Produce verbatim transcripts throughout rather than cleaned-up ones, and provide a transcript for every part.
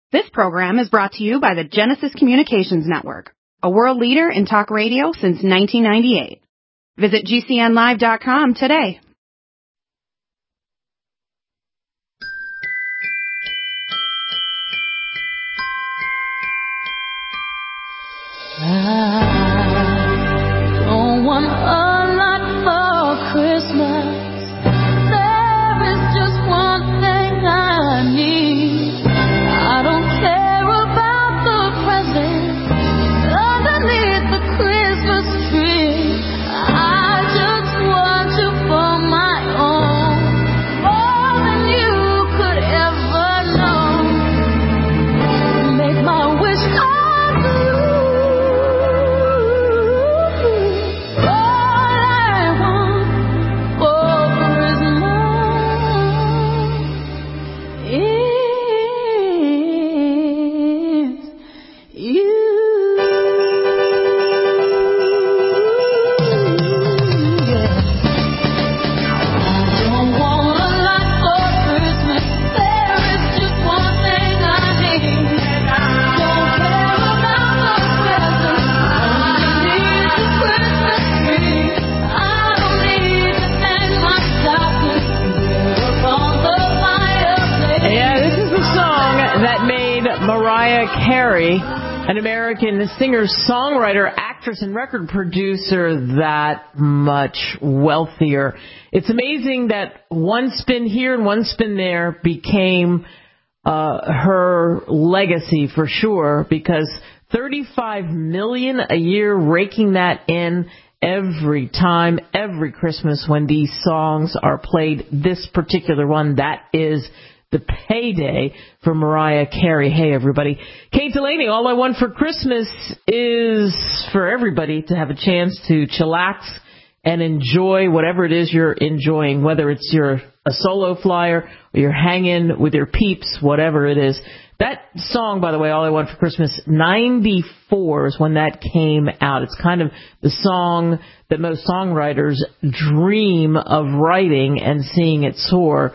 This program is brought to you by the Genesis Communications Network, a world leader in talk radio since nineteen ninety-eight. Visit G C N live dot com today. I don't want a lot for Christmas. There is just one thing I need. I don't care about the presents underneath the Christmas tree. I just want you for my own, more than you could ever know. Make my wish come true. Mariah Carey, an American singer, songwriter, actress, and record producer, that much wealthier. It's amazing that one spin here and one spin there became uh, her legacy for sure, because thirty-five million dollars a year, raking that in every time, every Christmas when these songs are played. This particular one, that is the payday for Mariah Carey. Hey, everybody. Kate Delaney, all I want for Christmas is for everybody to have a chance to chillax and enjoy whatever it is you're enjoying, whether it's you're a solo flyer or you're hanging with your peeps, whatever it is. That song, by the way, All I Want for Christmas, ninety-four is when that came out. It's kind of the song that most songwriters dream of writing and seeing it soar.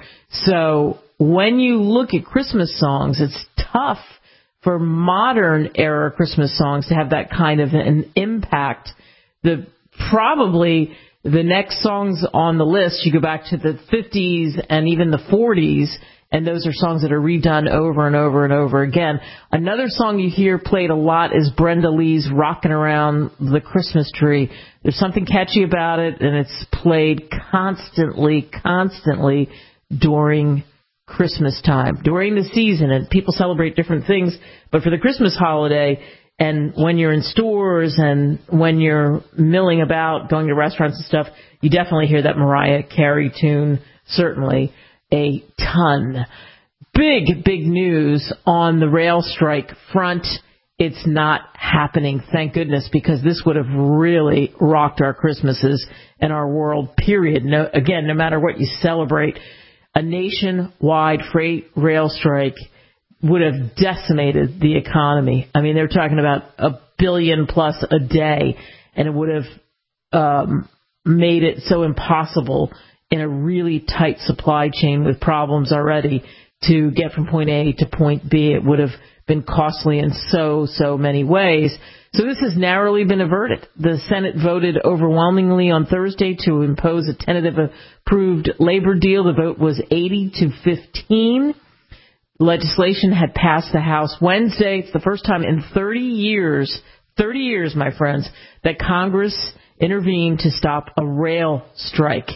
So when you look at Christmas songs, it's tough for modern era Christmas songs to have that kind of an impact. The probably the next songs on the list, you go back to the fifties and even the forties, and those are songs that are redone over and over and over again. Another song you hear played a lot is Brenda Lee's Rockin' Around the Christmas Tree. There's something catchy about it, and it's played constantly, constantly during Christmas time, during the season, and people celebrate different things, but for the Christmas holiday, and when you're in stores and when you're milling about, going to restaurants and stuff, you definitely hear that Mariah Carey tune, certainly a ton. Big, big news on the rail strike front. It's not happening, thank goodness, because this would have really rocked our Christmases and our world, period. No, again, no matter what you celebrate, a nationwide freight rail strike would have decimated the economy. I mean, they're talking about a billion plus a day, and it would have um, made it so impossible in a really tight supply chain with problems already to get from point A to point B. It would have been costly in so, so many ways. So this has narrowly been averted. The Senate voted overwhelmingly on Thursday to impose a tentative approved labor deal. The vote was eighty to fifteen. Legislation had passed the House Wednesday. It's the first time in thirty years, thirty years, my friends, that Congress intervened to stop a rail strike.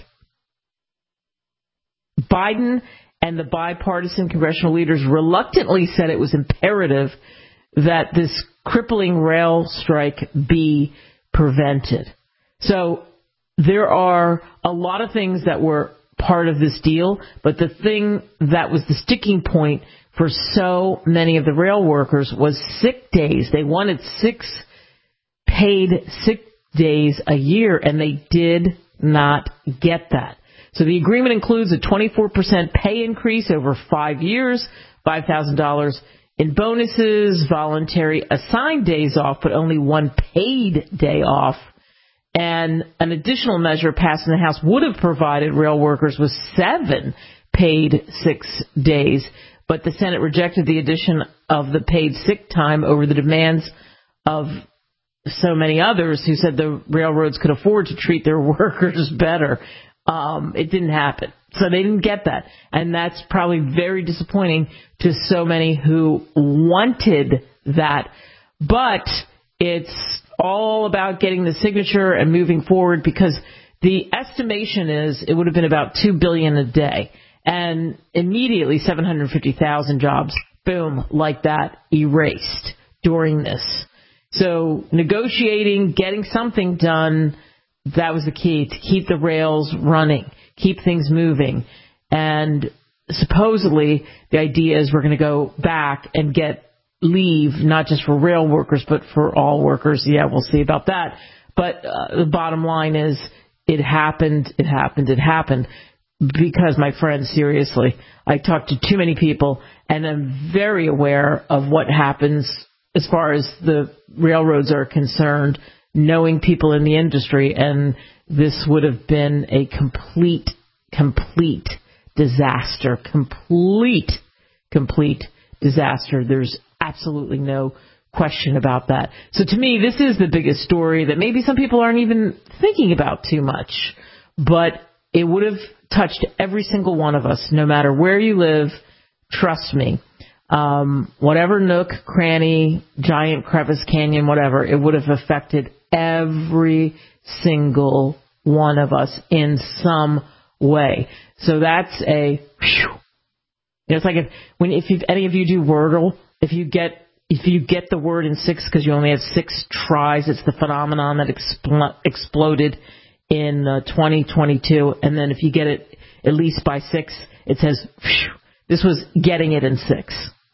Biden and the bipartisan congressional leaders reluctantly said it was imperative that this crippling rail strike be prevented. So there are a lot of things that were part of this deal, but the thing that was the sticking point for so many of the rail workers was sick days. They wanted six paid sick days a year, and they did not get that. So the agreement includes a twenty-four percent pay increase over five years, five thousand dollars in bonuses, voluntary assigned days off, but only one paid day off. And an additional measure passed in the House would have provided rail workers with seven paid six days. but the Senate rejected the addition of the paid sick time over the demands of so many others who said the railroads could afford to treat their workers better. Um, it didn't happen. So they didn't get that. And that's probably very disappointing to so many who wanted that. But it's all about getting the signature and moving forward, because the estimation is it would have been about two billion dollars a day. And immediately seven hundred fifty thousand jobs, boom, like that, erased during this. So negotiating, getting something done, that was the key, to keep the rails running, keep things moving. And supposedly the idea is we're going to go back and get leave, not just for rail workers, but for all workers. Yeah, we'll see about that. But uh, the bottom line is it happened, it happened, it happened. Because, my friends, seriously, I talked to too many people, and I'm very aware of what happens as far as the railroads are concerned, knowing people in the industry, and this would have been a complete, complete disaster. Complete, complete disaster. There's absolutely no question about that. So to me, this is the biggest story that maybe some people aren't even thinking about too much, but it would have touched every single one of us, no matter where you live. Trust me. Um, whatever nook, cranny, giant crevice, canyon, whatever, it would have affected every single one of us in some way. So that's a, whew. You know, it's like if, when, if you, any of you do Wordle, if you get, if you get the word in six because you only have six tries, it's the phenomenon that expl- exploded in uh, twenty twenty-two. And then if you get it at least by six, it says, whew. This was getting it in six.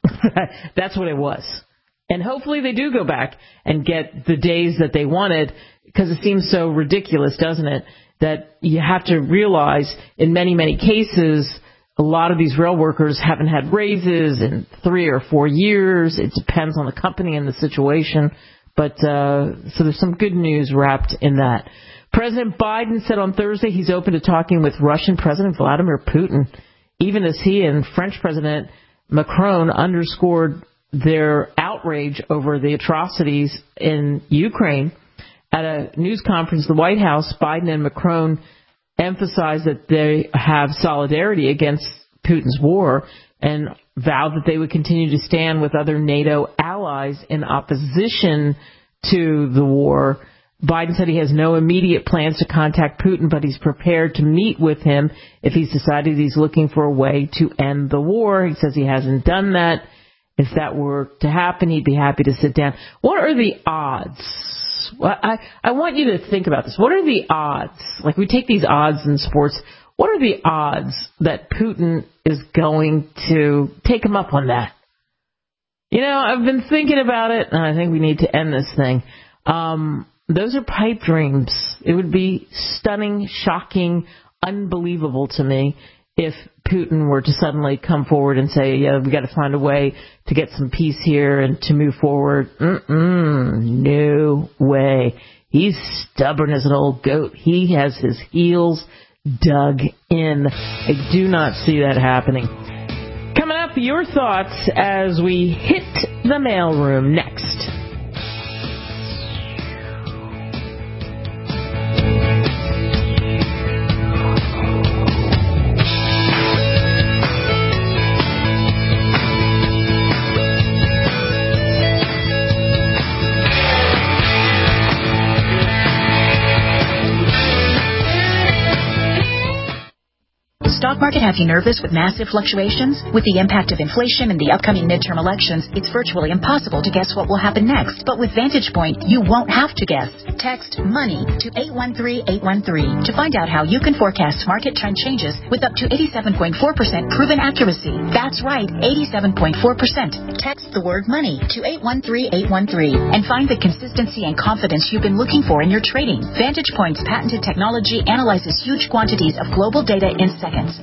That's what it was. And hopefully they do go back and get the days that they wanted, because it seems so ridiculous, doesn't it, that you have to realize in many, many cases, a lot of these rail workers haven't had raises in three or four years. It depends on the company and the situation. But uh, so there's some good news wrapped in that. President Biden said on Thursday he's open to talking with Russian President Vladimir Putin, even as he and French President Macron underscored their outrage over the atrocities in Ukraine. At a news conference, the White House, Biden and Macron emphasized that they have solidarity against Putin's war and vowed that they would continue to stand with other NATO allies in opposition to the war. Biden said he has no immediate plans to contact Putin, but he's prepared to meet with him if he's decided he's looking for a way to end the war. He says he hasn't done that. If that were to happen, he'd be happy to sit down. What are the odds? Well, I, I want you to think about this. What are the odds? Like, we take these odds in sports. What are the odds that Putin is going to take him up on that? You know, I've been thinking about it, and I think we need to end this thing. Um... Those are pipe dreams. It would be stunning, shocking, unbelievable to me if Putin were to suddenly come forward and say, yeah, we got to find a way to get some peace here and to move forward. Mm-mm, no way. He's stubborn as an old goat. He has his heels dug in. I do not see that happening. Coming up, your thoughts as we hit the mailroom next. Stock market have you nervous with massive fluctuations? With the impact of inflation and the upcoming midterm elections, it's virtually impossible to guess what will happen next. But with Vantage Point, you won't have to guess. Text MONEY to eight one three eight one three to find out how you can forecast market trend changes with up to eighty-seven point four percent proven accuracy. That's right, eighty-seven point four percent. Text the word MONEY to eight one three eight one three and find the consistency and confidence you've been looking for in your trading. Vantage Point's patented technology analyzes huge quantities of global data in seconds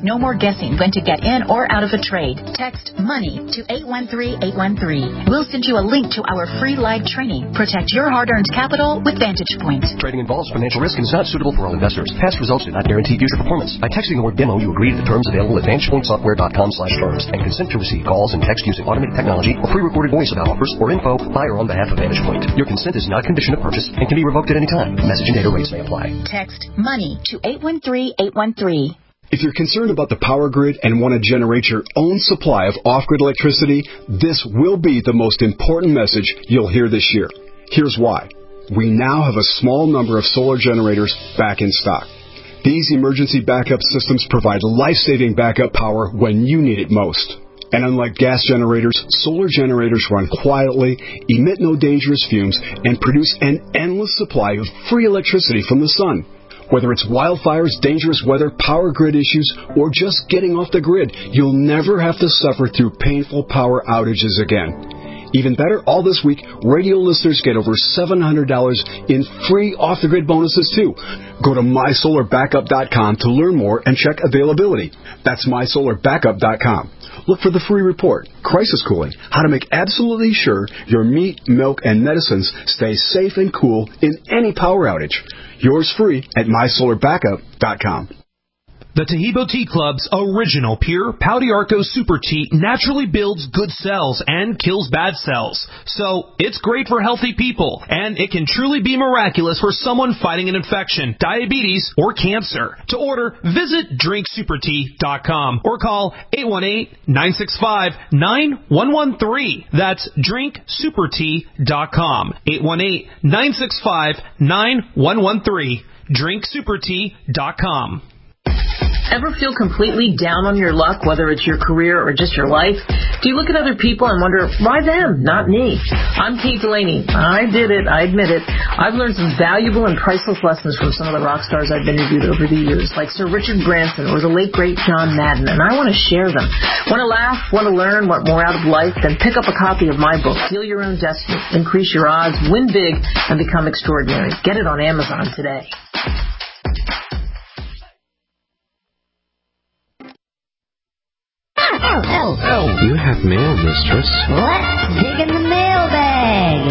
No more guessing when to get in or out of a trade. Text MONEY to eight one three eight one three. We'll send you a link to our free live training. Protect your hard-earned capital with Vantage Point. Trading involves financial risk and is not suitable for all investors. Past results do not guarantee future performance. By texting the word demo, you agree to the terms available at vantage point software dot com slash terms and consent to receive calls and text using automated technology or pre-recorded voice about offers or info by or on behalf of Vantage Point. Your consent is not a condition of purchase and can be revoked at any time. Message and data rates may apply. Text MONEY to eight one three eight one three. If you're concerned about the power grid and want to generate your own supply of off-grid electricity, this will be the most important message you'll hear this year. Here's why. We now have a small number of solar generators back in stock. These emergency backup systems provide life-saving backup power when you need it most. And unlike gas generators, solar generators run quietly, emit no dangerous fumes, and produce an endless supply of free electricity from the sun. Whether it's wildfires, dangerous weather, power grid issues, or just getting off the grid, you'll never have to suffer through painful power outages again. Even better, all this week, radio listeners get over seven hundred dollars in free off-the-grid bonuses, too. Go to my solar backup dot com to learn more and check availability. That's my solar backup dot com. Look for the free report, Crisis Cooling, how to make absolutely sure your meat, milk, and medicines stay safe and cool in any power outage. Yours free at my solar backup dot com. The Tahibo Tea Club's original pure Pau d'Arco Super Tea naturally builds good cells and kills bad cells. So, it's great for healthy people, and it can truly be miraculous for someone fighting an infection, diabetes, or cancer. To order, visit drink super tea dot com or call eight one eight, nine six five, nine one one three. That's drink super tea dot com. eight one eight, nine six five, nine one one three. drink super tea dot com. Ever feel completely down on your luck, whether it's your career or just your life? Do you look at other people and wonder, why them, not me? I'm Kate Delaney. I did it. I admit it. I've learned some valuable and priceless lessons from some of the rock stars I've interviewed over the years, like Sir Richard Branson or the late, great John Madden, and I want to share them. Want to laugh? Want to learn? Want more out of life? Then pick up a copy of my book, Heal Your Own Destiny, Increase Your Odds, Win Big, and Become Extraordinary. Get it on Amazon today. Oh, oh, oh. You have mail, mistress. Let's dig in the mailbag.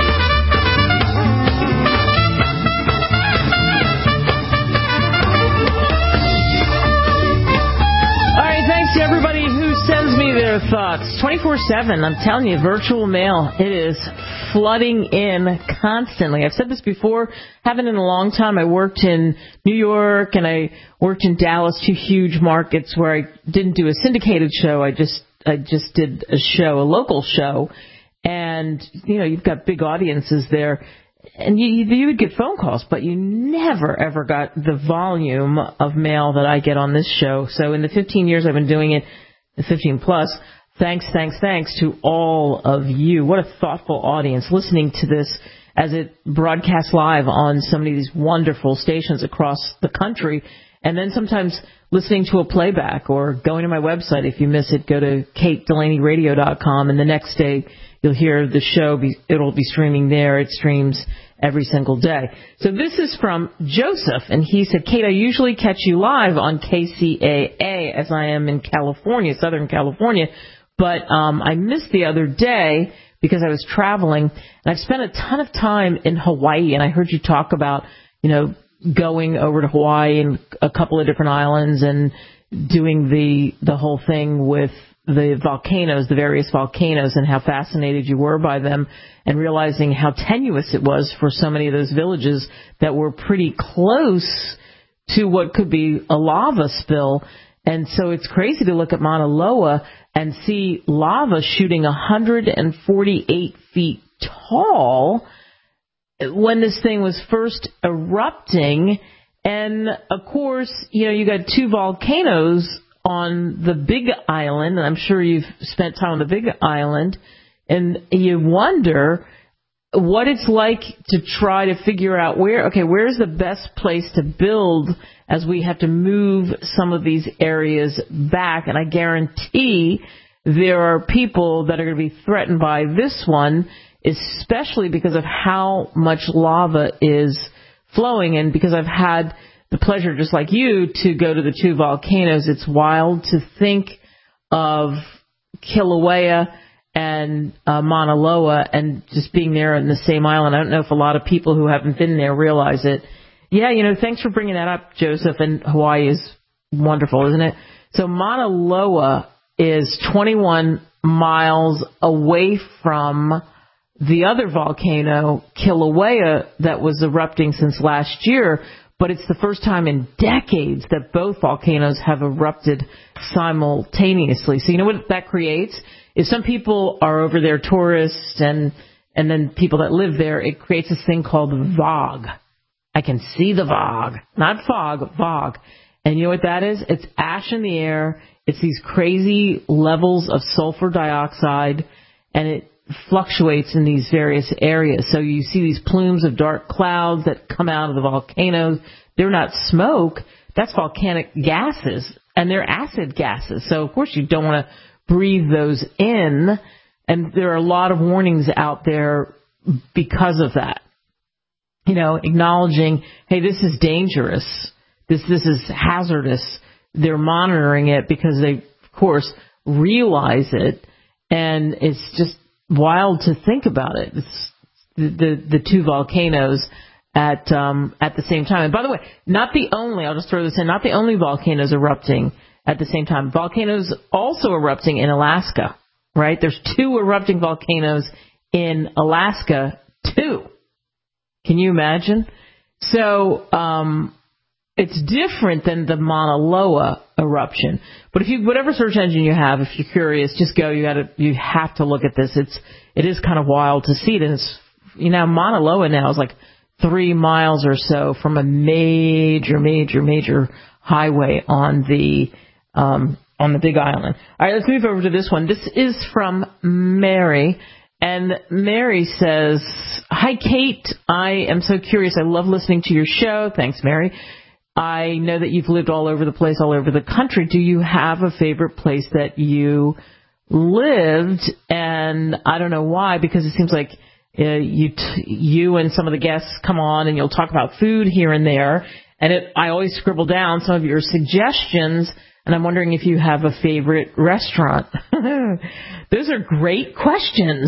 All right, thanks to everybody who sends me their thoughts. twenty-four seven, I'm telling you, virtual mail, it is flooding in constantly. I've said this before, haven't in a long time. I worked in New York and I worked in Dallas, two huge markets where I didn't do a syndicated show. I just I just did a show, a local show. And, you know, you've got big audiences there. And you, you would get phone calls, but you never, ever got the volume of mail that I get on this show. So in the fifteen years I've been doing it, the fifteen plus, thanks, thanks, thanks to all of you. What a thoughtful audience listening to this as it broadcasts live on so many of these wonderful stations across the country. And then sometimes listening to a playback or going to my website. If you miss it, go to kate delaney radio dot com, and the next day you'll hear the show. Be, it'll be streaming there. It streams every single day. So this is from Joseph, and he said, Kate, I usually catch you live on K C A A as I am in California, Southern California, but um, I missed the other day because I was traveling, and I've spent a ton of time in Hawaii, and I heard you talk about, you know, going over to Hawaii and a couple of different islands and doing the the whole thing with the volcanoes, the various volcanoes, and how fascinated you were by them, and realizing how tenuous it was for so many of those villages that were pretty close to what could be a lava spill. And so it's crazy to look at Mauna Loa and see lava shooting one hundred forty-eight feet tall when this thing was first erupting. And, of course, you know, you got two volcanoes on the Big Island, and I'm sure you've spent time on the Big Island, and you wonder what it's like to try to figure out where, okay, where's the best place to build as we have to move some of these areas back. And I guarantee there are people that are going to be threatened by this one, especially because of how much lava is flowing. And because I've had the pleasure, just like you, to go to the two volcanoes. It's wild to think of Kilauea and uh, Mauna Loa and just being there in the same island. I don't know if a lot of people who haven't been there realize it. Yeah, you know, thanks for bringing that up, Joseph. And Hawaii is wonderful, isn't it? So Mauna Loa is twenty-one miles away from the other volcano, Kilauea, that was erupting since last year. But it's the first time in decades that both volcanoes have erupted simultaneously. So you know what that creates? If some people are over there, tourists, and and then people that live there, it creates this thing called fog. I can see the fog, not fog, fog. And you know what that is? It's ash in the air. It's these crazy levels of sulfur dioxide, and it fluctuates in these various areas. So you see these plumes of dark clouds that come out of the volcanoes. They're not smoke. That's volcanic gases, and they're acid gases. So, of course, you don't want to breathe those in, and there are a lot of warnings out there because of that. You know, acknowledging, hey, this is dangerous. This this is hazardous. They're monitoring it because they, of course, realize it, and it's just wild to think about it. It's the the, the two volcanoes at um, at the same time. And by the way, not the only. I'll just throw this in. Not the only volcanoes erupting at the same time. Volcanoes also erupting in Alaska. Right? There's two erupting volcanoes in Alaska. Two. Can you imagine? So um, it's different than the Mauna Loa eruption. But if you, whatever search engine you have, if you're curious, just go. You got to, you have to look at this. It's, it is kind of wild to see it. And it's, you know, Mauna Loa now is like three miles or so from a major, major, major highway on the, um, on the Big Island. All right, let's move over to this one. This is from Mary. And Mary says, hi, Kate. I am so curious. I love listening to your show. Thanks, Mary. I know that you've lived all over the place, all over the country. Do you have a favorite place that you lived? And I don't know why, because it seems like uh, you t- you and some of the guests come on and you'll talk about food here and there. And it, I always scribble down some of your suggestions, and I'm wondering if you have a favorite restaurant. Those are great questions.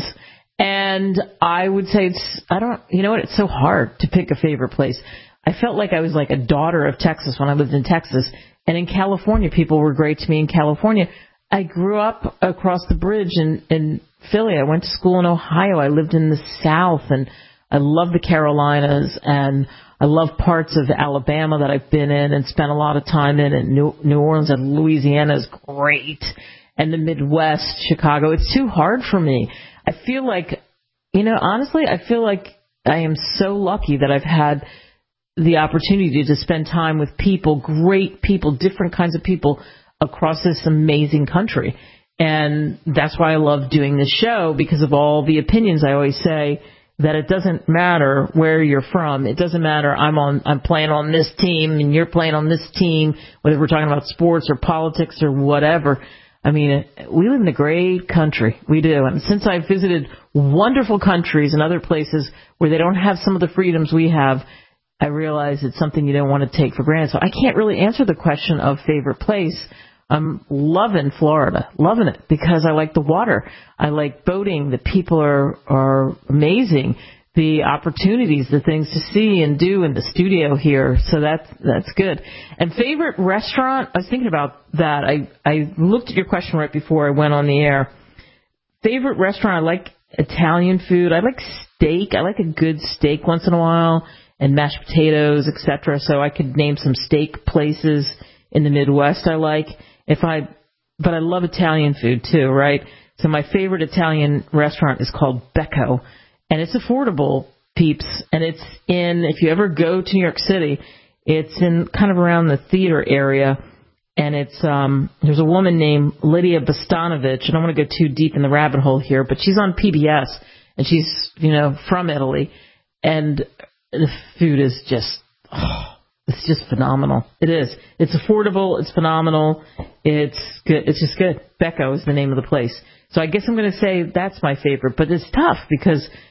And I would say it's, I don't, you know what, it's so hard to pick a favorite place. I felt like I was like a daughter of Texas when I lived in Texas. And in California, people were great to me in California. I grew up across the bridge in, in Philly. I went to school in Ohio. I lived in the South, and I love the Carolinas, and I love parts of Alabama that I've been in and spent a lot of time in, and New, New Orleans and Louisiana is great. And the Midwest, Chicago, it's too hard for me. I feel like, you know, honestly, I feel like I am so lucky that I've had the opportunity to spend time with people, great people, different kinds of people across this amazing country. And that's why I love doing this show, because of all the opinions. I always say that it doesn't matter where you're from. It doesn't matter I'm on I'm playing on this team and you're playing on this team, whether we're talking about sports or politics or whatever. I mean, we live in a great country. We do. And since I've visited wonderful countries and other places where they don't have some of the freedoms we have, I realize it's something you don't want to take for granted. So I can't really answer the question of favorite place. I'm loving Florida, loving it, because I like the water. I like boating. The people are, are amazing. The opportunities, the things to see and do in the studio here. So that's, that's good. And favorite restaurant, I was thinking about that. I, I looked at your question right before I went on the air. Favorite restaurant, I like Italian food. I like steak. I like a good steak once in a while, and mashed potatoes, et cetera. So I could name some steak places in the Midwest I like. If I, but I love Italian food too, right? So my favorite Italian restaurant is called Becco, and it's affordable, peeps. And it's in, if you ever go to New York City, it's in kind of around the theater area. And it's, um, there's a woman named Lydia Bostanovich. I don't want to go too deep in the rabbit hole here, but she's on P B S, and she's, you know, from Italy. And the food is just, oh, it's just phenomenal. It is. It's affordable. It's phenomenal. It's good. It's just good. Becco is the name of the place. So I guess I'm going to say that's my favorite, but it's tough because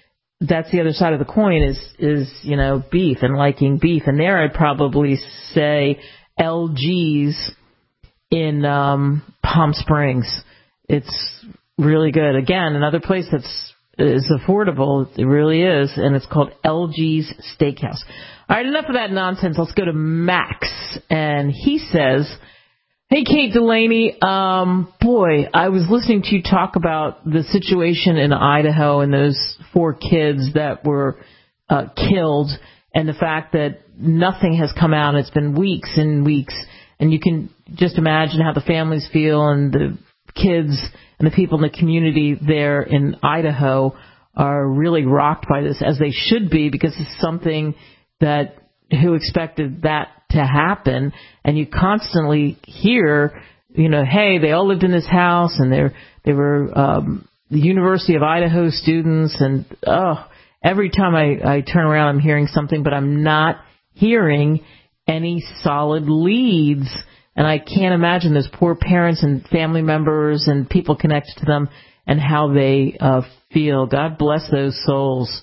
that's the other side of the coin is, is, you know, beef and liking beef. And there I'd probably say L G's in um, Palm Springs. It's really good. Again, another place that's is affordable. It really is. And it's called L G's Steakhouse. All right, enough of that nonsense. Let's go to Max. And he says, hey, Kate Delaney, um, boy, I was listening to you talk about the situation in Idaho and those four kids that were uh, killed and the fact that nothing has come out. It's been weeks and weeks. And you can just imagine how the families feel and the kids and the people in the community there in Idaho are really rocked by this, as they should be, because it's something that who expected that to happen. And you constantly hear, you know, hey, they all lived in this house and they're, they were um, the University of Idaho students. And, oh, every time I, I turn around, I'm hearing something, but I'm not hearing any solid leads. And I can't imagine those poor parents and family members and people connected to them and how they uh, feel. God bless those souls.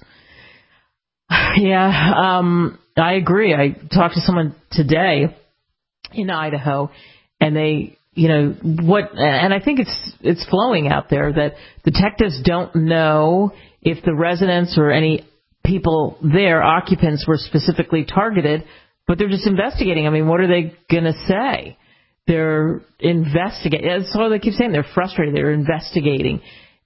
Yeah, um, I agree. I talked to someone today in Idaho, and they, you know, what, and I think it's it's flowing out there that detectives don't know if the residents or any people there, occupants, were specifically targeted, but they're just investigating. I mean, what are they going to say? They're investigating. That's all they keep saying. They're frustrated. They're investigating.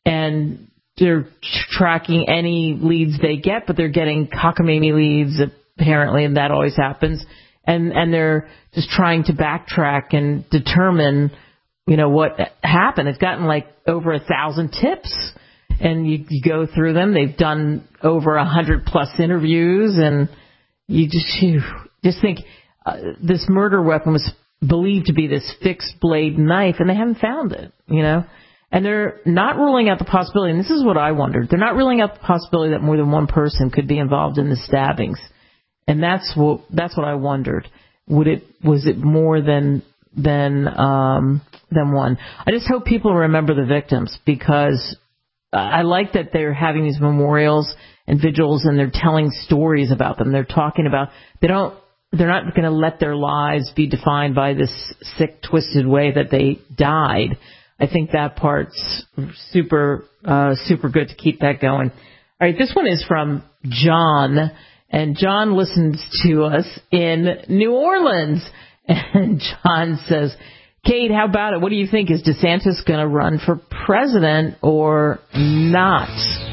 And they're tracking any leads they get, but they're getting cockamamie leads, apparently, and that always happens. And and they're just trying to backtrack and determine, you know, what happened. It's gotten like over a thousand tips. And you, you go through them. They've done over a hundred plus interviews. And you just, you just think uh, this murder weapon was believed to be this fixed blade knife, and they haven't found it, you know. And they're not ruling out the possibility, and this is what I wondered, they're not ruling out the possibility that more than one person could be involved in the stabbings. And that's what that's what I wondered. Would it was it more than than um, than one? I just hope people remember the victims, because I like that they're having these memorials and vigils, and they're telling stories about them. They're talking about they don't. They're not going to let their lives be defined by this sick, twisted way that they died. I think that part's super, uh, super good to keep that going. All right, this one is from John, and John listens to us in New Orleans. And John says, Kate, how about it? What do you think? Is DeSantis going to run for president or not?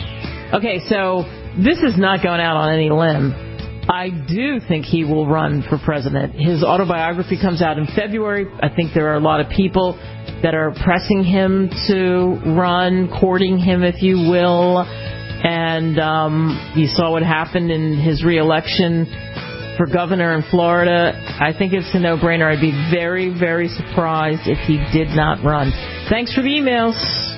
Okay, so this is not going out on any limb. I do think he will run for president. His autobiography comes out in February. I think there are a lot of people that are pressing him to run, courting him, if you will. And um, you saw what happened in his reelection for governor in Florida. I think it's a no-brainer. I'd be very, very surprised if he did not run. Thanks for the emails.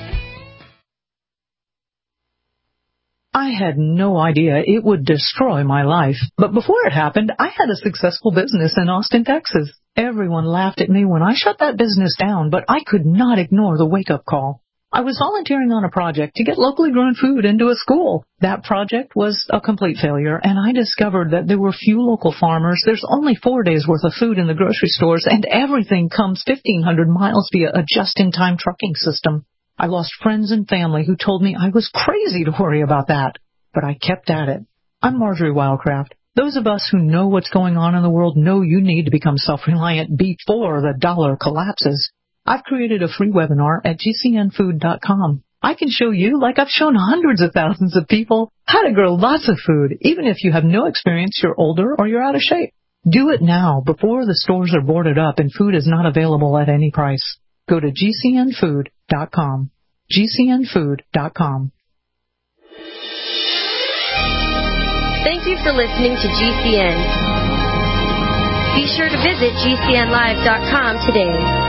I had no idea it would destroy my life. But before it happened, I had a successful business in Austin, Texas. Everyone laughed at me when I shut that business down, but I could not ignore the wake-up call. I was volunteering on a project to get locally grown food into a school. That project was a complete failure, and I discovered that there were few local farmers. There's only four days' worth of food in the grocery stores, and everything comes fifteen hundred miles via a just-in-time trucking system. I lost friends and family who told me I was crazy to worry about that, but I kept at it. I'm Marjorie Wildcraft. Those of us who know what's going on in the world know you need to become self-reliant before the dollar collapses. I've created a free webinar at G C N food dot com. I can show you, like I've shown hundreds of thousands of people, how to grow lots of food, even if you have no experience, you're older, or you're out of shape. Do it now before the stores are boarded up and food is not available at any price. Go to G C N food dot com. G C N food dot com. Thank you for listening to G C N. Be sure to visit G C N live dot com today.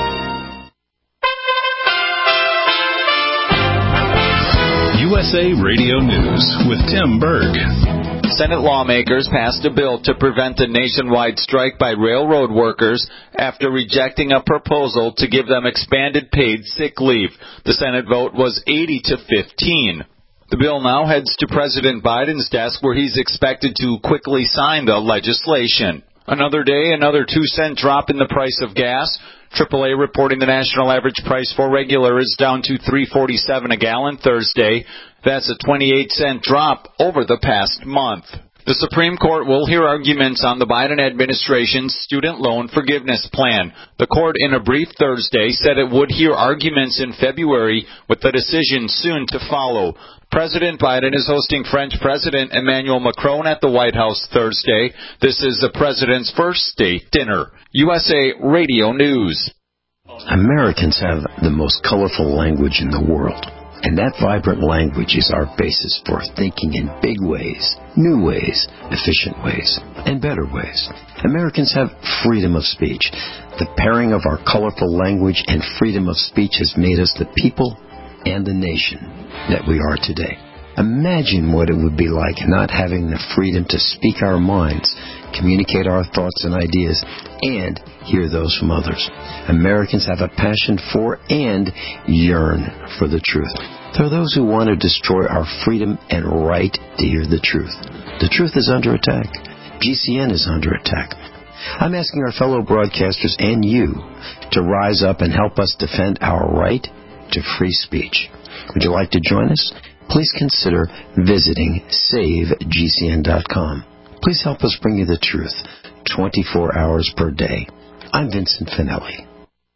U S A Radio News with Tim Berg. Senate lawmakers passed a bill to prevent a nationwide strike by railroad workers after rejecting a proposal to give them expanded paid sick leave. The Senate vote was eighty to fifteen. The bill now heads to President Biden's desk, where he's expected to quickly sign the legislation. Another day, another two-cent drop in the price of gas. triple A reporting the national average price for regular is down to three forty-seven a gallon Thursday. That's a twenty-eight cent drop over the past month. The Supreme Court will hear arguments on the Biden administration's student loan forgiveness plan. The court, in a brief Thursday, said it would hear arguments in February, with the decision soon to follow. President Biden is hosting French President Emmanuel Macron at the White House Thursday. This is the president's first state dinner. U S A Radio News. Americans have the most colorful language in the world. And that vibrant language is our basis for thinking in big ways, new ways, efficient ways, and better ways. Americans have freedom of speech. The pairing of our colorful language and freedom of speech has made us the people and the nation that we are today. Imagine what it would be like not having the freedom to speak our minds, communicate our thoughts and ideas, and hear those from others. Americans have a passion for and yearn for the truth. There are those who want to destroy our freedom and right to hear the truth. The truth is under attack. G C N is under attack. I'm asking our fellow broadcasters and you to rise up and help us defend our right to free speech. Would you like to join us? Please consider visiting save G C N dot com. Please help us bring you the truth twenty-four hours per day. I'm Vincent Finelli.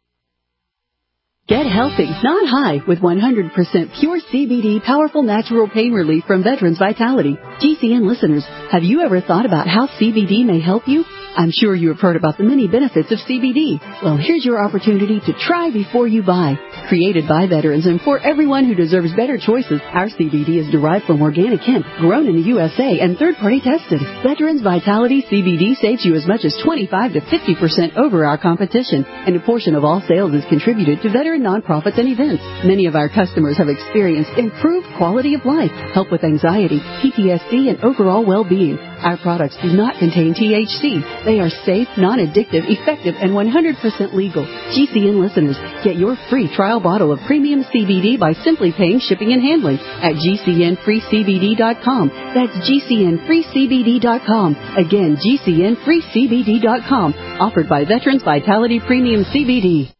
Get healthy, not high, with one hundred percent pure C B D powerful natural pain relief from Veterans Vitality. G C N listeners, have you ever thought about how C B D may help you? I'm sure you have heard about the many benefits of C B D. Well, here's your opportunity to try before you buy. Created by veterans and for everyone who deserves better choices, our C B D is derived from organic hemp, grown in the U S A and third-party tested. Veterans Vitality C B D saves you as much as twenty-five to fifty percent over our competition, and a portion of all sales is contributed to veteran nonprofits and events. Many of our customers have experienced improved quality of life, help with anxiety, P T S D, and overall well-being. Our products do not contain T H C. They are safe, non-addictive, effective, and one hundred percent legal. G C N listeners, get your free trial bottle of premium C B D by simply paying shipping and handling at G C N free C B D dot com. That's G C N free C B D dot com. Again, G C N free C B D dot com. Offered by Veterans Vitality Premium C B D.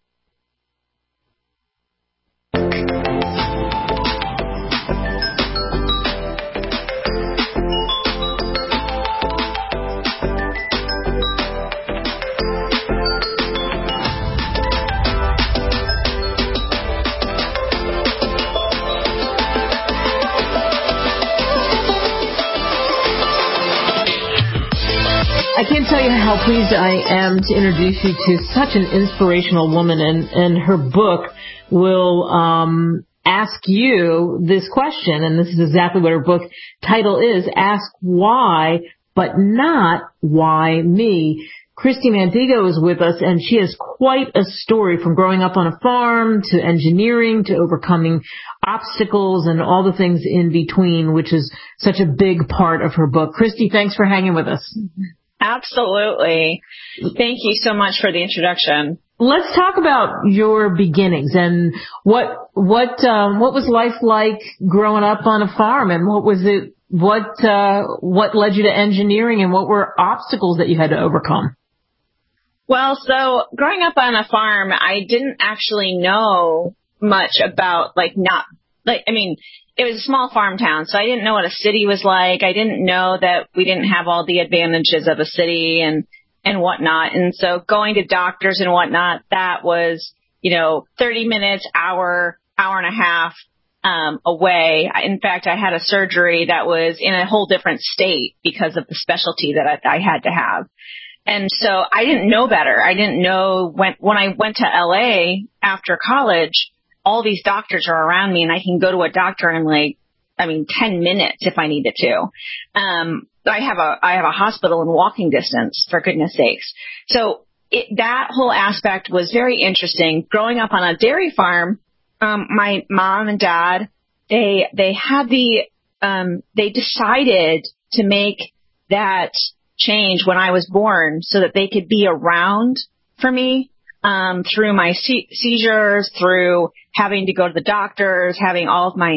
I can't tell you how pleased I am to introduce you to such an inspirational woman, and, and her book will um, ask you this question, and this is exactly what her book title is, Ask Why, but not Why Me. Christy Mandigo is with us, and she has quite a story from growing up on a farm to engineering to overcoming obstacles and all the things in between, which is such a big part of her book. Christy, thanks for hanging with us. Absolutely. Thank you so much for the introduction. Let's talk about your beginnings and what what um, what was life like growing up on a farm, and what was it what uh, what led you to engineering, and what were obstacles that you had to overcome? Well, so growing up on a farm, I didn't actually know much about like not like I mean. It was a small farm town, so I didn't know what a city was like. I didn't know that we didn't have all the advantages of a city and, and whatnot. And so going to doctors and whatnot, that was, you know, thirty minutes, hour, hour and a half, um, away. In fact, I had a surgery that was in a whole different state because of the specialty that I, I had to have. And so I didn't know better. I didn't know when, when I went to L A after college, all these doctors are around me and I can go to a doctor in like, I mean, ten minutes if I needed to. Um, I have a, I have a hospital in walking distance, for goodness sakes. So it, that whole aspect was very interesting. Growing up on a dairy farm, um, my mom and dad, they, they had the, um, they decided to make that change when I was born so that they could be around for me. Um, through my se- seizures, through having to go to the doctors, having all of my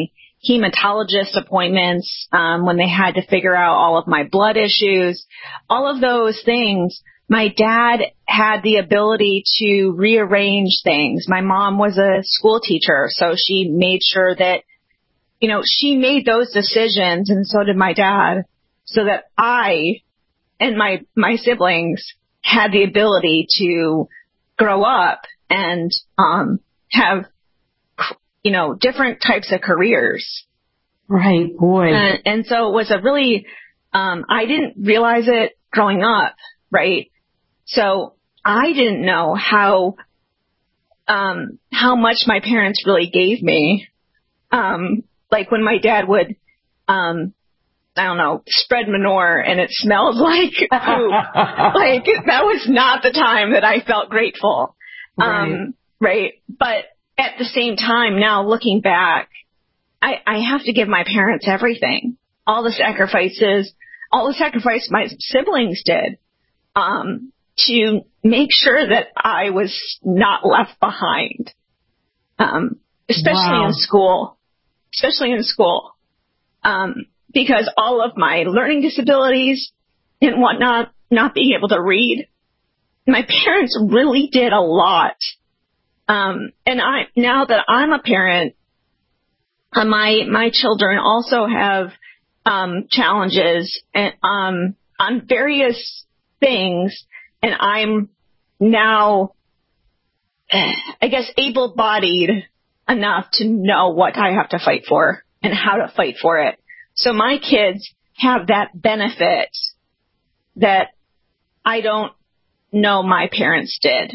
hematologist appointments, um, when they had to figure out all of my blood issues, all of those things. My dad had the ability to rearrange things. My mom was a school teacher, so she made sure that, you know, she made those decisions, and so did my dad, so that I and my, my siblings had the ability to grow up and um, have, you know, different types of careers. Right, boy. And, and so it was a really, um, I didn't realize it growing up, right? So I didn't know how, um, how much my parents really gave me. Um, like when my dad would, um, I don't know, spread manure and it smelled like poop. Like that was not the time that I felt grateful. Right. Um, right. But at the same time, now looking back, I, I have to give my parents everything. All the sacrifices, all the sacrifice my siblings did, um, to make sure that I was not left behind. Um, especially Wow. in school, especially in school. Um, because all of my learning disabilities and whatnot, not being able to read, my parents really did a lot. Um, and I, now that I'm a parent, uh, my, my children also have, um, challenges and, um, on various things. And I'm now, I guess, able-bodied enough to know what I have to fight for and how to fight for it. So my kids have that benefit that I don't know my parents did.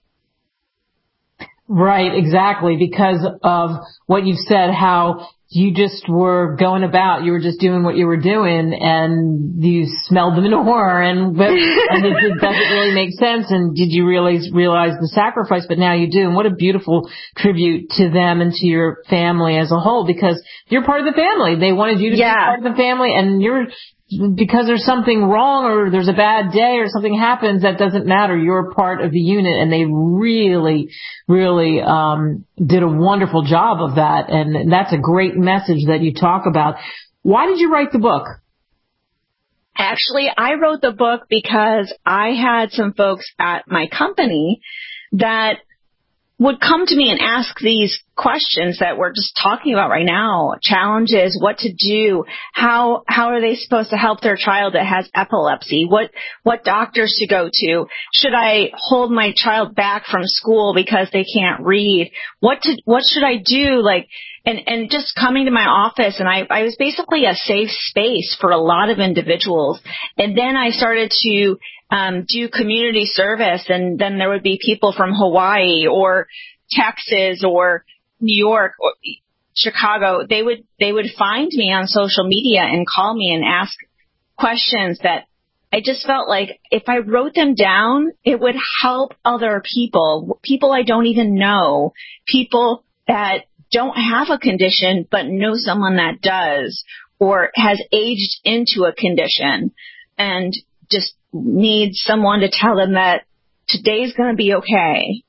Right, exactly, because of what you've said, how you just were going about, you were just doing what you were doing, and you smelled the manure, and, but, and it, it doesn't really make sense, and did you realize, realize the sacrifice, but now you do, and what a beautiful tribute to them and to your family as a whole, because you're part of the family. They wanted you to yeah. be part of the family, and you're, because there's something wrong or there's a bad day or something happens, that doesn't matter. You're part of the unit, and they really, really um did a wonderful job of that, and that's a great message that you talk about. Why did you write the book? Actually, I wrote the book because I had some folks at my company that would come to me and ask these questions that we're just talking about right now. Challenges, what to do, how how are they supposed to help their child that has epilepsy, what what doctors to go to, should I hold my child back from school because they can't read, what to what should I do, like, and and just coming to my office, and I I was basically a safe space for a lot of individuals. And then I started to Um, do community service, and then there would be people from Hawaii or Texas or New York or Chicago. They would they would find me on social media and call me and ask questions that I just felt like if I wrote them down, it would help other people, people I don't even know, people that don't have a condition but know someone that does or has aged into a condition and just need someone to tell them that today's going to be okay.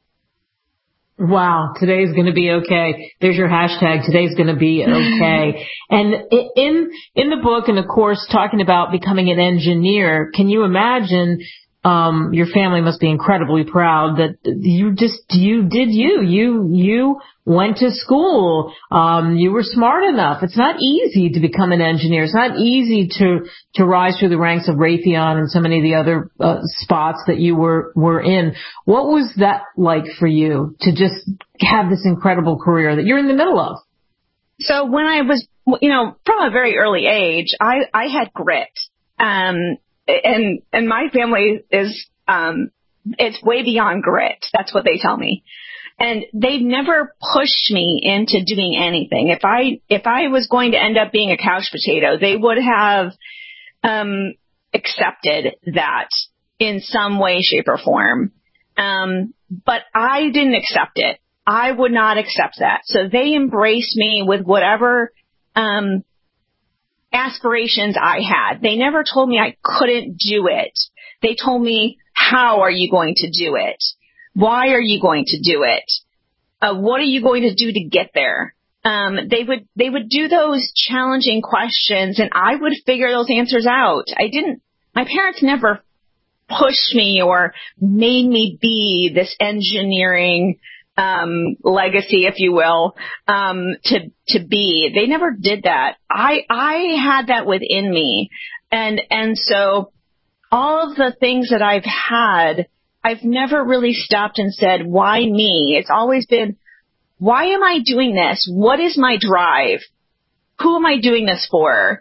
Wow, today's going to be okay. There's your hashtag, today's going to be okay. And in in the book, and of course, talking about becoming an engineer, can you imagine um your family must be incredibly proud that you just you did you you you went to school, um you were smart enough. It's not easy to become an engineer. It's not easy to to rise through the ranks of Raytheon and so many of the other uh, spots that you were were in. What was that like for you to just have this incredible career that you're in the middle of? So when I was, you know, from a very early age, I I had grit. Um And, and my family is, um, it's way beyond grit. That's what they tell me. And they've never pushed me into doing anything. If I, if I was going to end up being a couch potato, they would have, um, accepted that in some way, shape, or form. Um, but I didn't accept it. I would not accept that. So they embraced me with whatever, um, aspirations I had. They never told me I couldn't do it. They told me, how are you going to do it? Why are you going to do it? Uh, what are you going to do to get there? um, they would they would do those challenging questions, and I would figure those answers out. I didn't. My parents never pushed me or made me be this engineering um, legacy, if you will, um, to to be. They never did that. I I had that within me, and and so all of the things that I've had, I've never really stopped and said, why me? It's always been, why am I doing this? What is my drive? Who am I doing this for?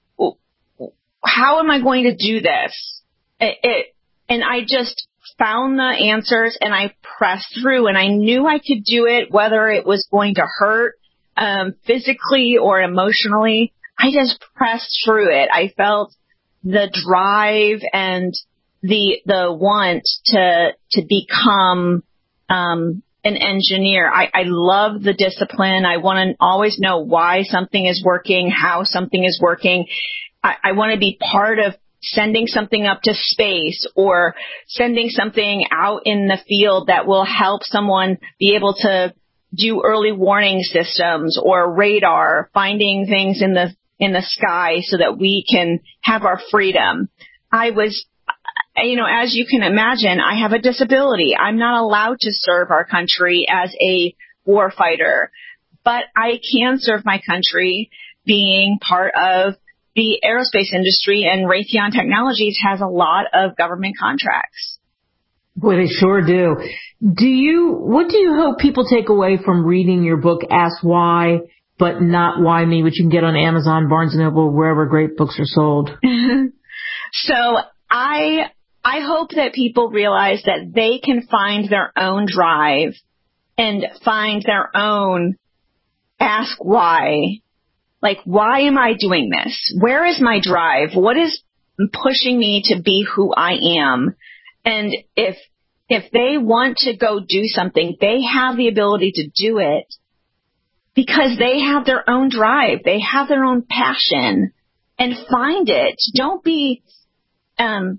How am I going to do this? It, it, and I just found the answers and I pressed through, and I knew I could do it, whether it was going to hurt um, physically or emotionally. I just pressed through it. I felt the drive and the the want to to become um, an engineer. I, I love the discipline. I want to always know why something is working, how something is working. I, I want to be part of sending something up to space or sending something out in the field that will help someone be able to do early warning systems or radar, finding things in the in the sky so that we can have our freedom. I was, you know, as you can imagine, I have a disability. I'm not allowed to serve our country as a war fighter, but I can serve my country being part of the aerospace industry, and Raytheon Technologies has a lot of government contracts. Boy, they sure do. Do you, what do you hope people take away from reading your book, Ask Why, but Not Why Me, which you can get on Amazon, Barnes and Noble, wherever great books are sold? So I, I hope that people realize that they can find their own drive and find their own ask why. Like, why am I doing this? Where is my drive? What is pushing me to be who I am? And if, if they want to go do something, they have the ability to do it because they have their own drive. They have their own passion, and find it. Don't be, um,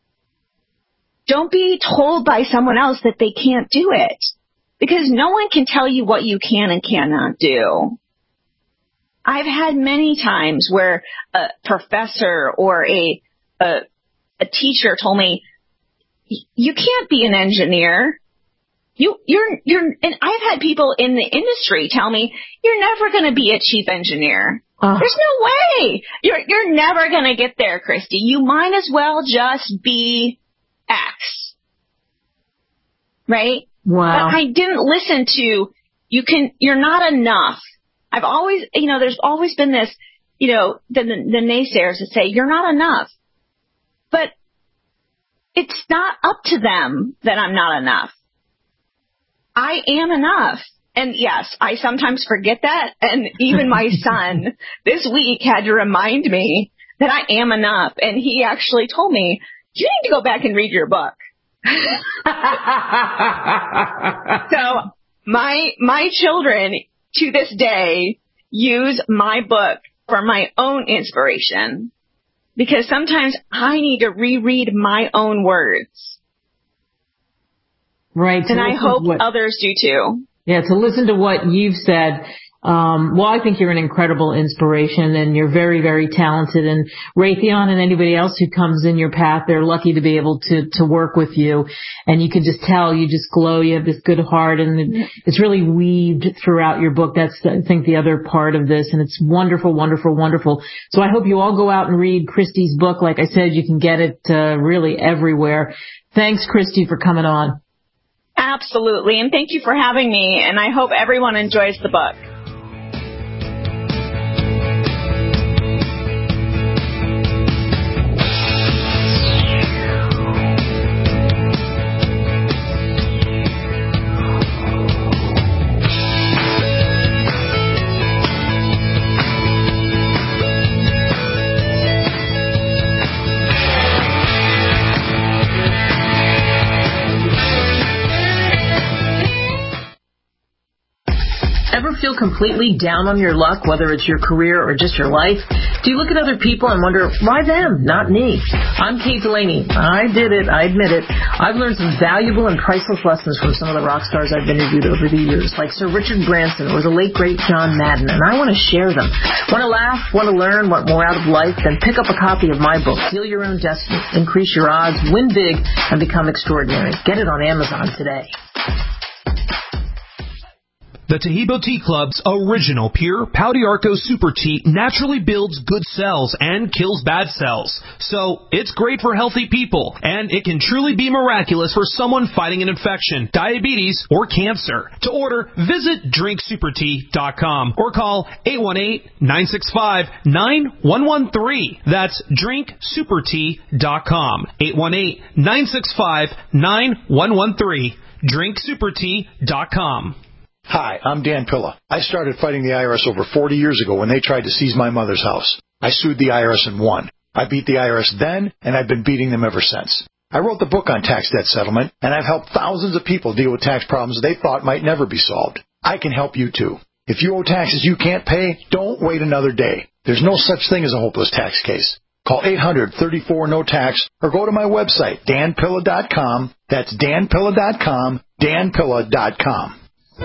don't be told by someone else that they can't do it, because no one can tell you what you can and cannot do. I've had many times where a professor or a, a, a teacher told me, you can't be an engineer. You, you're, you're, and I've had people in the industry tell me, you're never going to be a chief engineer. Uh. There's no way. You're, you're never going to get there, Christy. You might as well just be X. Right? Wow. But I didn't listen to, you can, you're not enough. I've always, you know, there's always been this, you know, the, the, the naysayers that say, you're not enough. But it's not up to them that I'm not enough. I am enough. And yes, I sometimes forget that. And even my son this week had to remind me that I am enough. And he actually told me, you need to go back and read your book. So my, my children to this day use my book for my own inspiration, because sometimes I need to reread my own words. Right. And I hope what, others do too. Yeah, to listen to what you've said. Um, well, I think you're an incredible inspiration, and you're very, very talented. And Raytheon and anybody else who comes in your path, they're lucky to be able to, to work with you. And you can just tell, you just glow. You have this good heart, and it's really weaved throughout your book. That's, I think, the other part of this. And it's wonderful, wonderful, wonderful. So I hope you all go out and read Christy's book. Like I said, you can get it uh, really everywhere. Thanks, Christy, for coming on. Absolutely. And thank you for having me. And I hope everyone enjoys the book. feel completely down on your luck, whether it's your career or just your life? Do you look at other people and wonder, why them, not me? I'm Kate Delaney. I did it. I admit it. I've learned some valuable and priceless lessons from some of the rock stars I've interviewed over the years, like Sir Richard Branson or the late, great John Madden, and I want to share them. Want to laugh? Want to learn? Want more out of life? Then pick up a copy of my book, Heal Your Own Destiny, Increase Your Odds, Win Big, and Become Extraordinary. Get it on Amazon today. The Taheebo Tea Club's original pure Pau d'Arco Super Tea naturally builds good cells and kills bad cells. So, it's great for healthy people, and it can truly be miraculous for someone fighting an infection, diabetes, or cancer. To order, visit drink super tea dot com or call eight one eight, nine six five, nine one one three. That's drink super tea dot com. eight one eight, nine six five, nine one one three. drink super tea dot com. Hi, I'm Dan Pilla. I started fighting the I R S over forty years ago when they tried to seize my mother's house. I sued the I R S and won. I beat the I R S then, and I've been beating them ever since. I wrote the book on tax debt settlement, and I've helped thousands of people deal with tax problems they thought might never be solved. I can help you too. If you owe taxes you can't pay, don't wait another day. There's no such thing as a hopeless tax case. Call eight hundred, thirty-four, no tax or go to my website, dan pilla dot com. That's dan pilla dot com, dan pilla dot com.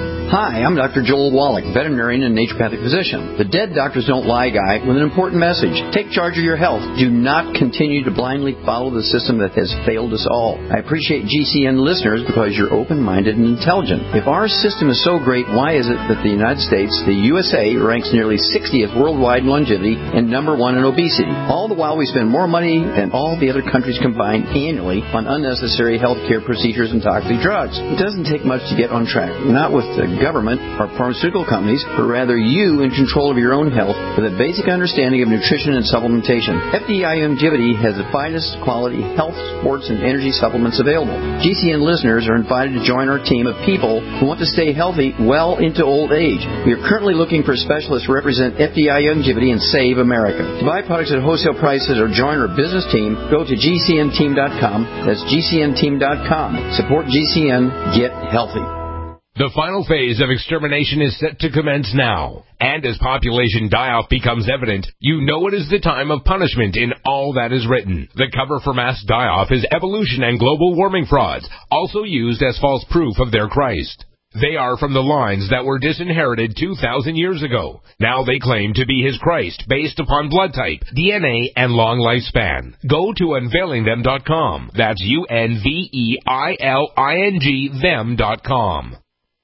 Hi, I'm Doctor Joel Wallach, veterinarian and naturopathic physician. The Dead Doctors Don't Lie guy with an important message. Take charge of your health. Do not continue to blindly follow the system that has failed us all. I appreciate G C N listeners because you're open-minded and intelligent. If our system is so great, why is it that the United States, the U S A, ranks nearly sixtieth worldwide in longevity and number one in obesity? All the while we spend more money than all the other countries combined annually on unnecessary healthcare procedures and toxic drugs. It doesn't take much to get on track. Not with the government or pharmaceutical companies, but rather you in control of your own health with a basic understanding of nutrition and supplementation. F D I Longevity has the finest quality health, sports, and energy supplements available. G C N listeners are invited to join our team of people who want to stay healthy well into old age. We are currently looking for specialists to represent F D I Longevity and Save America. To buy products at wholesale prices or join our business team, go to G C N team dot com. That's G C N team dot com. Support G C N. Get healthy. The final phase of extermination is set to commence now. And as population die-off becomes evident, you know it is the time of punishment in all that is written. The cover for mass die-off is evolution and global warming frauds, also used as false proof of their Christ. They are from the lines that were disinherited two thousand years ago. Now they claim to be his Christ based upon blood type, D N A, and long lifespan. Go to unveiling them dot com. That's U N V E I L I N G them dot com.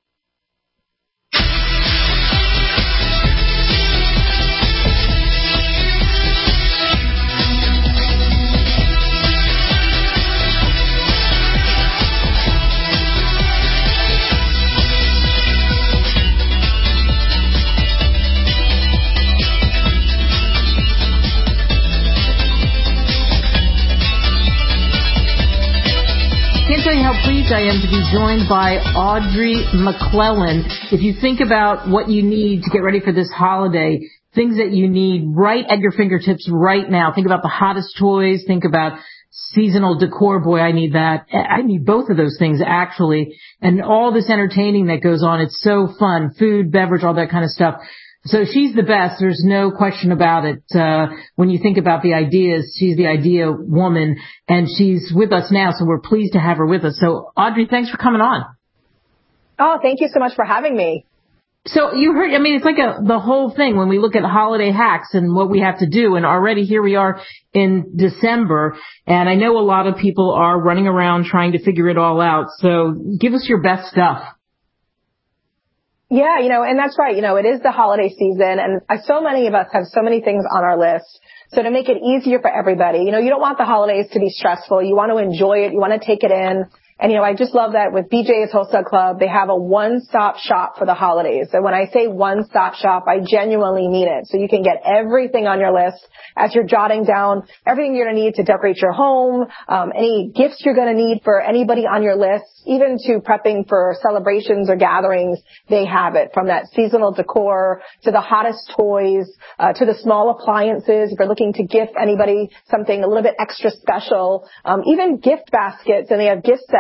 Can't tell you how pleased I am to be joined by Audrey McClellan. If you think about what you need to get ready for this holiday, things that you need right at your fingertips right now. Think about the hottest toys. Think about seasonal decor. Boy, I need that. I need both of those things, actually. And all this entertaining that goes on. It's so fun. Food, beverage, all that kind of stuff. So she's the best. There's no question about it. Uh, when you think about the ideas, she's the idea woman, and she's with us now, so we're pleased to have her with us. So, Audrey, thanks for coming on. Oh, thank you so much for having me. So you heard, I mean, it's like a, the whole thing when we look at holiday hacks and what we have to do. And already here we are in December, and I know a lot of people are running around trying to figure it all out. So give us your best stuff. Yeah, you know, and that's right. You know, it is the holiday season, and so many of us have so many things on our list. So to make it easier for everybody, you know, you don't want the holidays to be stressful. You want to enjoy it. You want to take it in. And, you know, I just love that with B J's Wholesale Club, they have a one-stop shop for the holidays. And when I say one-stop shop, I genuinely mean it. So you can get everything on your list as you're jotting down everything you're going to need to decorate your home, um, any gifts you're going to need for anybody on your list, even to prepping for celebrations or gatherings. They have it, from that seasonal decor to the hottest toys, uh, to the small appliances. If you're looking to gift anybody something a little bit extra special, um, even gift baskets, and they have gift sets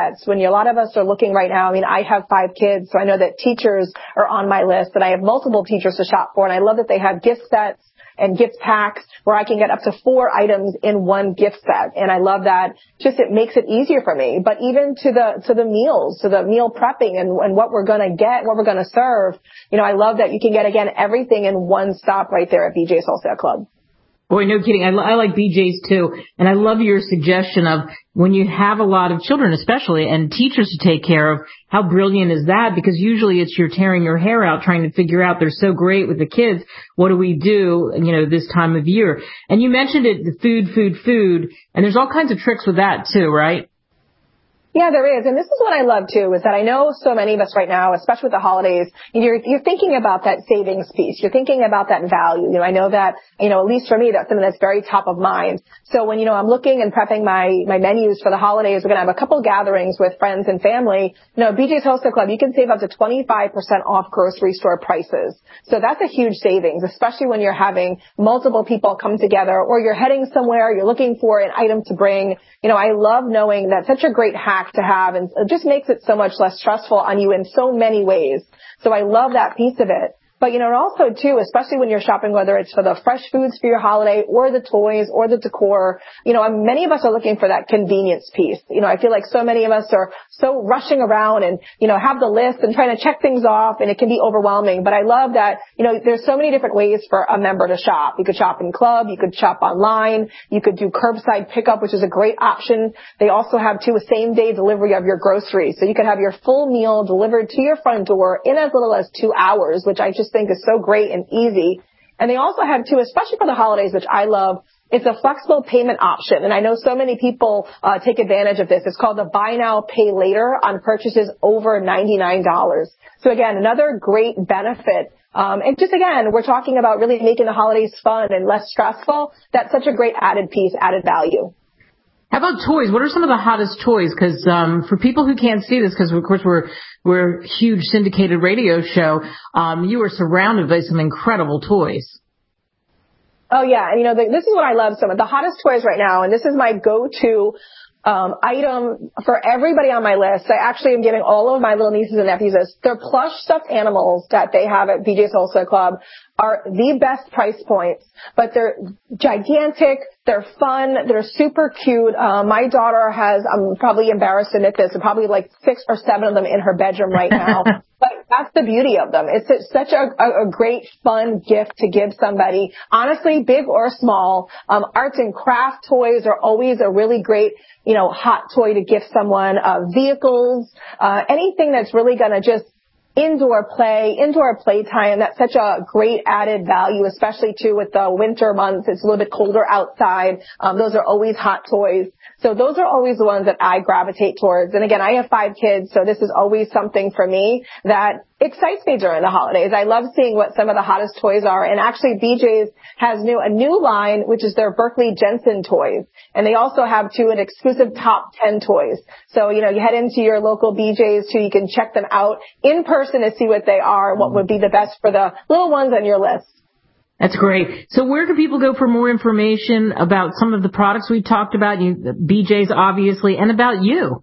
sets. When you, a lot of us are looking right now, I mean, I have five kids, so I know that teachers are on my list, and I have multiple teachers to shop for, and I love that they have gift sets and gift packs where I can get up to four items in one gift set. And I love that. Just it makes it easier for me. But even to the, to the meals, to the meal prepping and, and what we're going to get, what we're going to serve, you know, I love that you can get, again, everything in one stop right there at B J's Wholesale Club. Boy, no kidding. I, I like B J's too. And I love your suggestion of when you have a lot of children, especially, and teachers to take care of, how brilliant is that? Because usually it's you're tearing your hair out trying to figure out, they're so great with the kids. What do we do, you know, this time of year? And you mentioned it, the food, food, food. And there's all kinds of tricks with that too, right? Yeah, there is. And this is what I love, too, is that I know so many of us right now, especially with the holidays, you're, you're thinking about that savings piece. You're thinking about that value. You know, I know that, you know, at least for me, that's something that's very top of mind. So when, you know, I'm looking and prepping my, my menus for the holidays, we're going to have a couple gatherings with friends and family. You know, B J's Wholesale Club, you can save up to twenty-five percent off grocery store prices. So that's a huge savings, especially when you're having multiple people come together or you're heading somewhere, you're looking for an item to bring. You know, I love knowing that's such a great hack to have, and it just makes it so much less stressful on you in so many ways. So I love that piece of it. But, you know, and also, too, especially when you're shopping, whether it's for the fresh foods for your holiday or the toys or the decor, you know, many of us are looking for that convenience piece. You know, I feel like so many of us are so rushing around and, you know, have the list and trying to check things off, and it can be overwhelming. But I love that, you know, there's so many different ways for a member to shop. You could shop in club. You could shop online. You could do curbside pickup, which is a great option. They also have, too, a same-day delivery of your groceries. So you could have your full meal delivered to your front door in as little as two hours, which I just think is so great and easy. And they also have, too, especially for the holidays, which I love, it's a flexible payment option. And I know so many people uh, take advantage of this. It's called the buy now, pay later on purchases over ninety-nine dollars. So, again, another great benefit. Um, and just, again, we're talking about really making the holidays fun and less stressful. That's such a great added piece, added value. How about toys? What are some of the hottest toys? Because um, for people who can't see this, because of course we're we're a huge syndicated radio show, um, you are surrounded by some incredible toys. Oh yeah, and you know the, this is what I love so much. The hottest toys right now, and this is my go-to um, item for everybody on my list. I actually am giving all of my little nieces and nephews this. Their plush stuffed animals that they have at B J's Wholesale Club are the best price points, but they're gigantic. They're fun. They're super cute. Uh, my daughter has, I'm probably embarrassed to admit this, probably like six or seven of them in her bedroom right now. But that's the beauty of them. It's, it's such a, a, a great, fun gift to give somebody. Honestly, big or small, um, arts and craft toys are always a really great, you know, hot toy to gift someone. Uh, vehicles, uh, anything that's really going to just indoor play, indoor playtime. That's such a great added value, especially too with the winter months. It's a little bit colder outside. Um, those are always hot toys. So those are always the ones that I gravitate towards. And again, I have five kids, so this is always something for me that excites me during the holidays. I love seeing what some of the hottest toys are. And actually, B J's has new a new line, which is their Berkeley Jensen toys. And they also have, too, an exclusive top ten toys. So, you know, you head into your local B J's, too. You can check them out in person to see what they are, what would be the best for the little ones on your list. That's great. So where do people go for more information about some of the products we've talked about, you, B J's obviously, and about you?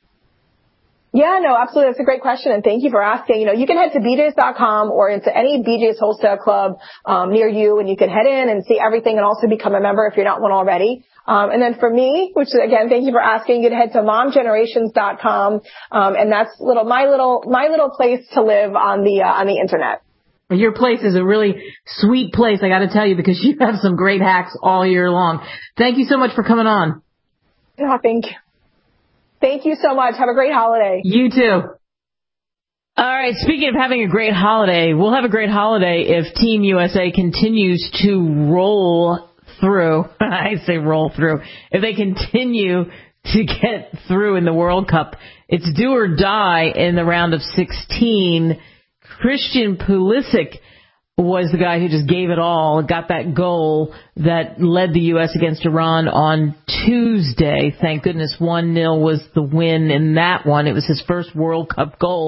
Yeah, no, absolutely. That's a great question, and thank you for asking. You know, you can head to B J's dot com or into any B J's Wholesale Club um, near you, and you can head in and see everything and also become a member if you're not one already. Um, and then for me, which again, thank you for asking, you can head to mom generations dot com, um, and that's little my little my little place to live on the uh, on the internet. Your place is a really sweet place, I got to tell you, because you have some great hacks all year long. Thank you so much for coming on. Oh, thank you. Thank you so much. Have a great holiday. You too. All right, speaking of having a great holiday, we'll have a great holiday if Team U S A continues to roll through. I say roll through. If they continue to get through in the World Cup, it's do or die in the round of sixteen. Christian Pulisic was the guy who just gave it all, got that goal that led the U S against Iran on Tuesday. Thank goodness one nil was the win in that one. It was his first World Cup goal,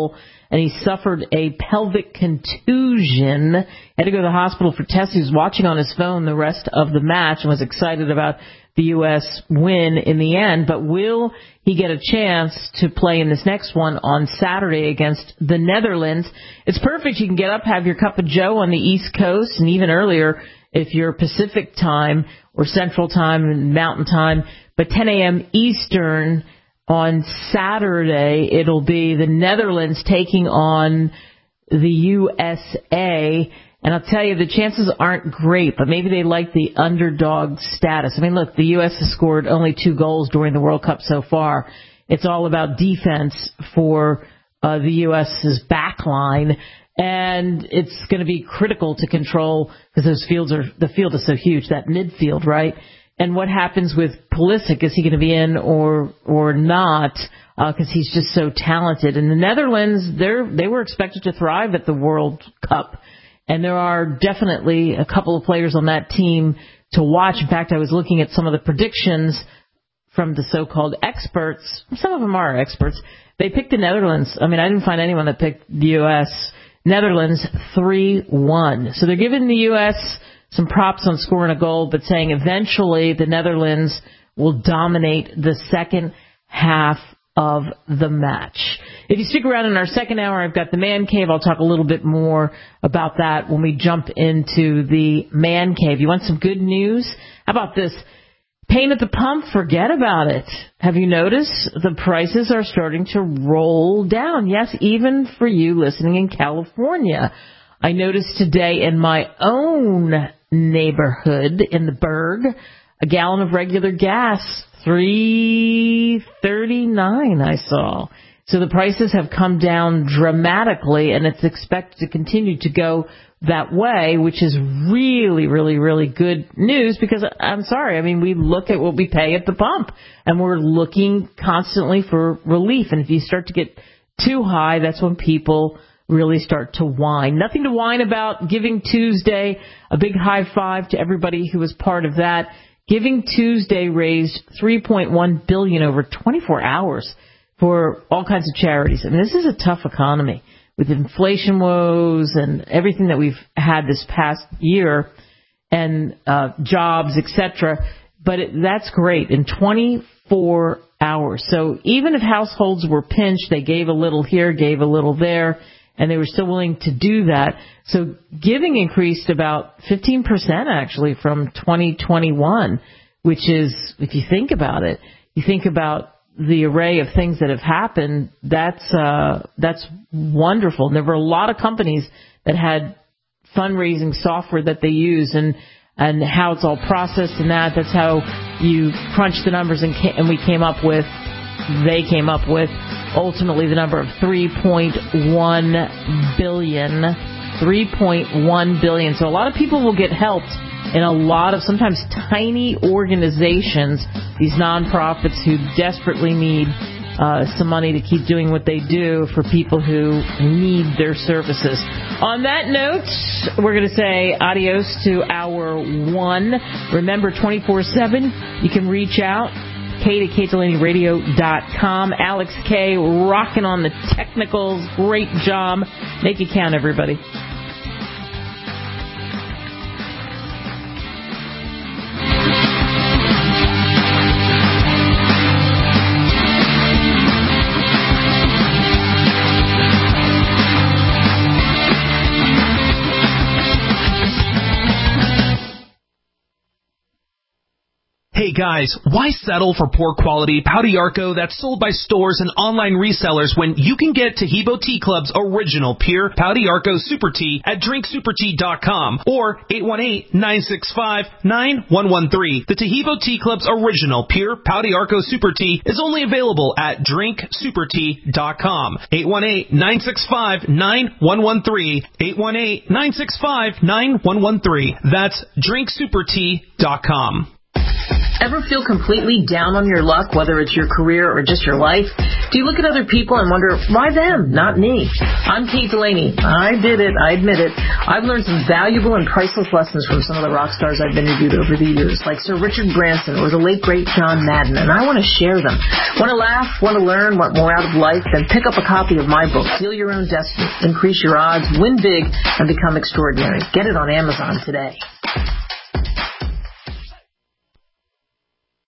and he suffered a pelvic contusion. Had to go to the hospital for tests. He was watching on his phone the rest of the match and was excited about the U S win in the end. But will he get a chance to play in this next one on Saturday against the Netherlands? It's perfect. You can get up, have your cup of joe on the East Coast, and even earlier if you're Pacific time or Central time and Mountain time. But ten a.m. Eastern on Saturday, it'll be the Netherlands taking on the U S A. And I'll tell you, the chances aren't great, but maybe they like the underdog status. I mean, look, the U S has scored only two goals during the World Cup so far. It's all about defense for uh, the U S's back line. And it's going to be critical to control because those fields are, the field is so huge, that midfield, right? And what happens with Pulisic? Is he going to be in or or not? Because uh, he's just so talented. And the Netherlands, they're they were expected to thrive at the World Cup, and there are definitely a couple of players on that team to watch. In fact, I was looking at some of the predictions from the so-called experts. Some of them are experts. They picked the Netherlands. I mean, I didn't find anyone that picked the U S. Netherlands three one. So they're giving the U S some props on scoring a goal, but saying eventually the Netherlands will dominate the second half of the match. If you stick around in our second hour, I've got the Man Cave. I'll talk a little bit more about that when we jump into the Man Cave. You want some good news? How about this? Pain at the pump, forget about it. Have you noticed the prices are starting to roll down? Yes, even for you listening in California. I noticed today in my own neighborhood in the Berg, a gallon of regular gas, three thirty-nine I saw. So the prices have come down dramatically, and it's expected to continue to go that way, which is really, really, really good news because I'm sorry, I mean, we look at what we pay at the pump and we're looking constantly for relief. And if you start to get too high, that's when people really start to whine. Nothing to whine about. Giving Tuesday, a big high five to everybody who was part of that. Giving Tuesday raised three point one billion dollars over twenty-four hours for all kinds of charities. I mean, this is a tough economy with inflation woes and everything that we've had this past year and uh, jobs, et cetera. But it, that's great in twenty-four hours. So even if households were pinched, they gave a little here, gave a little there, and they were still willing to do that. So giving increased about fifteen percent actually from twenty twenty-one, which is, if you think about it, you think about the array of things that have happened, that's uh, that's wonderful. And there were a lot of companies that had fundraising software that they use, and and how it's all processed and that. That's how you crunch the numbers, and, ca- and we came up with, they came up with, ultimately the number of three point one billion dollars. three point one billion dollars. So a lot of people will get helped in a lot of sometimes tiny organizations, these nonprofits who desperately need uh, some money to keep doing what they do for people who need their services. On that note, we're going to say adios to hour one. Remember, twenty-four seven, you can reach out. K to K Delaney Radio dot com. Alex K rocking on the technicals. Great job. Make it count, everybody. Hey guys, why settle for poor quality Pau d'Arco that's sold by stores and online resellers when you can get Taheebo Tea Club's original pure Pau d'Arco Super Tea at drink super tea dot com or eight one eight, nine six five, nine one one three. The Taheebo Tea Club's original pure Pau d'Arco Super Tea is only available at drink super tea dot com. eight one eight, nine six five, nine one one three. eight one eight, nine six five, nine one one three. That's drink super tea dot com. Ever feel completely down on your luck, whether it's your career or just your life? Do you look at other people and wonder, why them, not me? I'm Kate Delaney. I did it. I admit it. I've learned some valuable and priceless lessons from some of the rock stars I've interviewed over the years, like Sir Richard Branson or the late, great John Madden, and I want to share them. Want to laugh? Want to learn? Want more out of life? Then pick up a copy of my book, Seal Your Own Destiny, Increase Your Odds, Win Big, and Become Extraordinary. Get it on Amazon today.